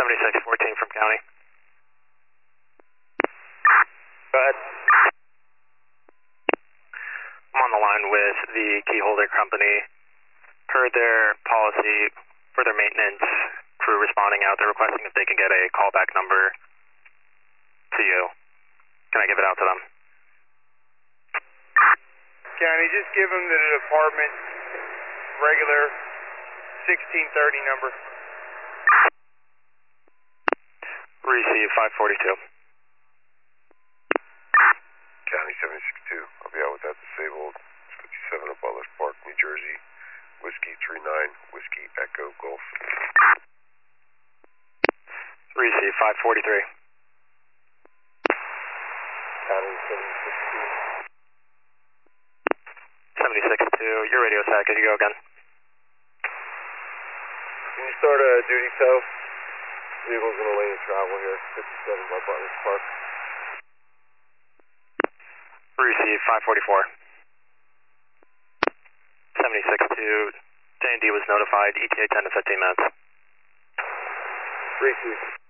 7614 from county. Go ahead. I'm on the line with the key holder company. Per their policy, for their maintenance crew responding out, they're requesting if they can get a callback number to you. Can I give it out to them? County, just give them the department regular 1630 number. Receive 542. County 762, I'll be out with that disabled. 57 of Butler's Park, New Jersey. Whiskey 39, Whiskey Echo Golf. Receive 543. County 762. 762, your radio set, could you go again? Can you start a duty tow? Vehicle's in a lane of travel here, 57 by Butler's Park. Receive 544. 762, J&D was notified, ETA 10 to 15 minutes. Receive.